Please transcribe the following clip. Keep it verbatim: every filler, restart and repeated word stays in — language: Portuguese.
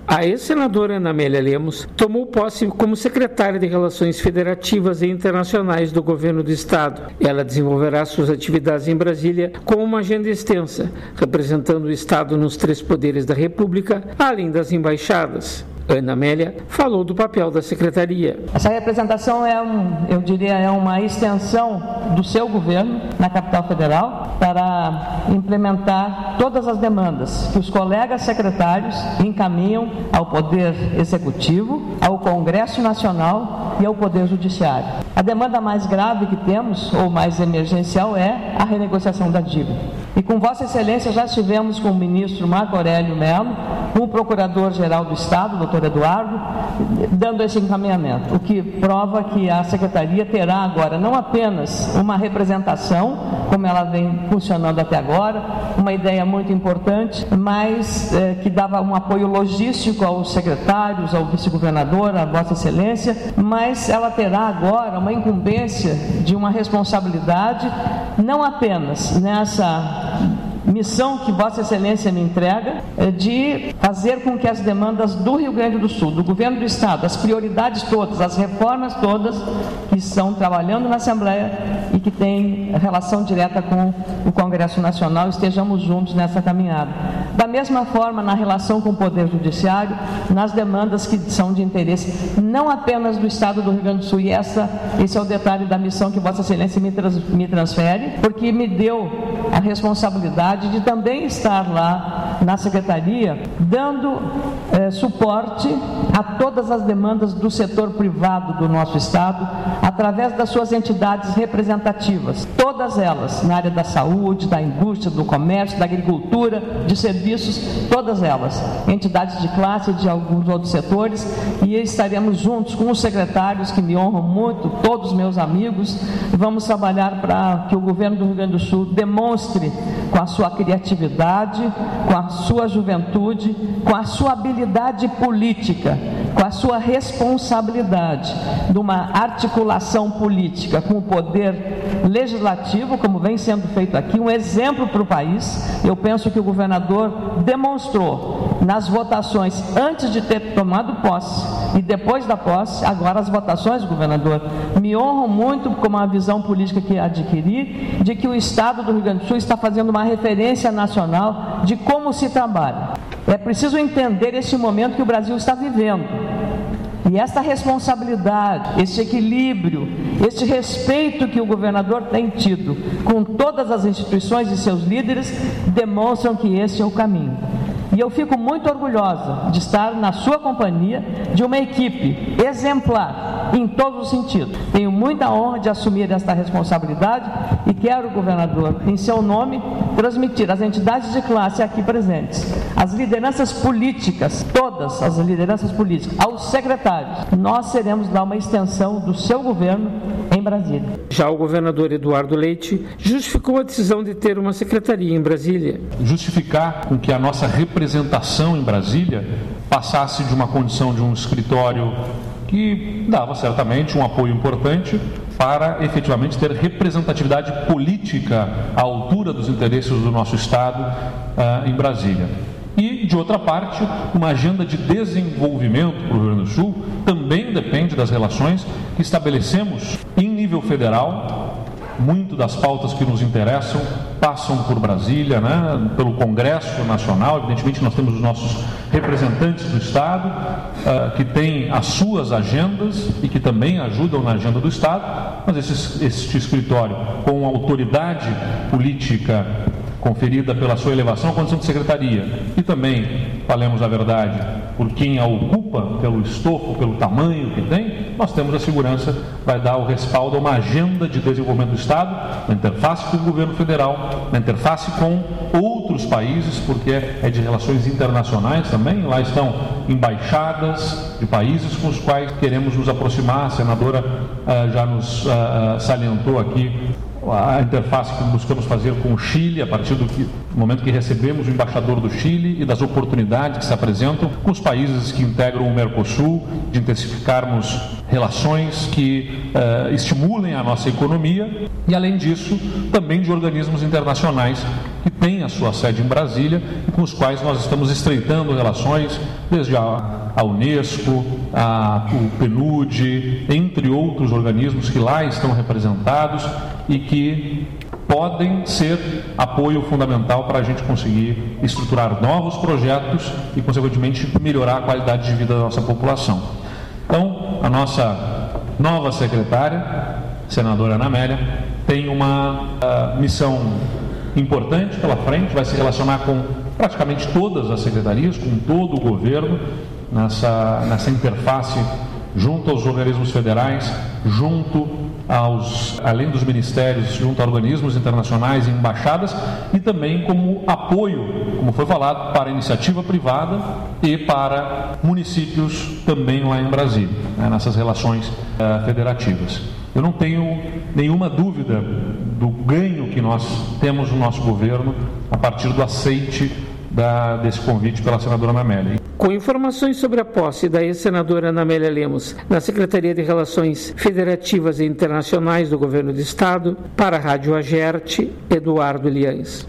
A ex-senadora Ana Amélia Lemos tomou posse como secretária de Relações Federativas e Internacionais do Governo do Estado. Ela desenvolverá suas atividades em Brasília com uma agenda extensa, representando o Estado nos três poderes da República, além das embaixadas. Ana Amélia falou do papel da secretaria. Essa representação é, um, eu diria, é uma extensão do seu governo na capital federal para implementar todas as demandas que os colegas secretários encaminham ao Poder Executivo, ao Congresso Nacional e ao Poder Judiciário. A demanda mais grave que temos, ou mais emergencial, é a renegociação da dívida. E com Vossa Excelência já estivemos com o ministro Marco Aurélio Mello, com o Procurador-Geral do Estado, doutor Eduardo, dando esse encaminhamento, o que prova que a Secretaria terá agora não apenas uma representação, como ela vem funcionando até agora, uma ideia muito importante, mas eh, que dava um apoio logístico aos secretários, ao vice-governador, à Vossa Excelência, mas ela terá agora uma incumbência de uma responsabilidade, não apenas nessa missão que Vossa Excelência me entrega, de fazer com que as demandas do Rio Grande do Sul, do Governo do Estado, as prioridades todas, as reformas todas que estão trabalhando na Assembleia e que têm relação direta com o Congresso Nacional, estejamos juntos nessa caminhada. Da mesma forma, na relação com o Poder Judiciário, nas demandas que são de interesse não apenas do Estado do Rio Grande do Sul, e essa, esse é o detalhe da missão que Vossa Excelência me, trans, me transfere, porque me deu a responsabilidade de também estar lá na Secretaria, dando eh, suporte a todas as demandas do setor privado do nosso Estado, através das suas entidades representativas, todas elas, na área da saúde, da indústria, do comércio, da agricultura, de serviços, todas elas, entidades de classe e de alguns outros setores, e estaremos juntos com os secretários que me honram muito, todos meus amigos, e vamos trabalhar para que o Governo do Rio Grande do Sul demonstre com a sua criatividade, com a sua juventude, com a sua habilidade política, com a sua responsabilidade de uma articulação política com o poder legislativo, como vem sendo feito aqui, um exemplo para o país. Eu penso que o governador demonstrou nas votações antes de ter tomado posse e depois da posse, agora as votações, governador, me honram muito com a visão política que adquiri, de que o Estado do Rio Grande do Sul está fazendo uma referência nacional de como se trabalha. É preciso entender esse momento que o Brasil está vivendo. E essa responsabilidade, esse equilíbrio, esse respeito que o governador tem tido com todas as instituições e seus líderes, demonstram que esse é o caminho. E eu fico muito orgulhosa de estar na sua companhia, de uma equipe exemplar em todos os sentidos. Tenho muita honra de assumir esta responsabilidade e quero, governador, em seu nome, transmitir às entidades de classe aqui presentes, às lideranças políticas, todas as lideranças políticas, aos secretários, nós seremos dar uma extensão do seu governo em Brasília. Já o governador Eduardo Leite justificou a decisão de ter uma secretaria em Brasília. Justificar com que a nossa representação em Brasília passasse de uma condição de um escritório que dava certamente um apoio importante para efetivamente ter representatividade política à altura dos interesses do nosso Estado uh, em Brasília. E, de outra parte, uma agenda de desenvolvimento para o Rio Grande do Sul também depende das relações que estabelecemos em nível federal. Muito das pautas que nos interessam passam por Brasília, né, pelo Congresso Nacional. Evidentemente, nós temos os nossos representantes do Estado, uh, que têm as suas agendas e que também ajudam na agenda do Estado, mas esse, este escritório, com autoridade política conferida pela sua elevação à condição de secretaria, e também, falemos a verdade, por quem a ocupa, pelo estofo, pelo tamanho que tem, nós temos a segurança, vai dar o respaldo a uma agenda de desenvolvimento do Estado, na interface com o governo federal, na interface com outros países, porque é de relações internacionais também, lá estão embaixadas de países com os quais queremos nos aproximar. A senadora uh, já nos uh, salientou aqui a interface que buscamos fazer com o Chile, a partir do que no momento que recebemos o embaixador do Chile e das oportunidades que se apresentam com os países que integram o Mercosul, de intensificarmos relações que uh, estimulem a nossa economia e, além disso, também de organismos internacionais que têm a sua sede em Brasília e com os quais nós estamos estreitando relações, desde a, a Unesco, a, o P N U D, entre outros organismos que lá estão representados e que podem ser apoio fundamental para a gente conseguir estruturar novos projetos e, consequentemente, melhorar a qualidade de vida da nossa população. Então, a nossa nova secretária, senadora Ana Amélia, tem uma uh, missão importante pela frente, vai se relacionar com praticamente todas as secretarias, com todo o governo, nessa, nessa interface junto aos organismos federais, junto aos, além dos ministérios, junto a organismos internacionais e embaixadas, e também como apoio, como foi falado, para a iniciativa privada e para municípios também lá em Brasília, né, nessas relações uh, federativas. Eu não tenho nenhuma dúvida do ganho que nós temos no nosso governo a partir do aceite da, desse convite pela senadora Ana Amélia. Com informações sobre a posse da ex-senadora Ana Amélia Lemos na Secretaria de Relações Federativas e Internacionais do Governo do Estado, para a Rádio Agerte, Eduardo Liães.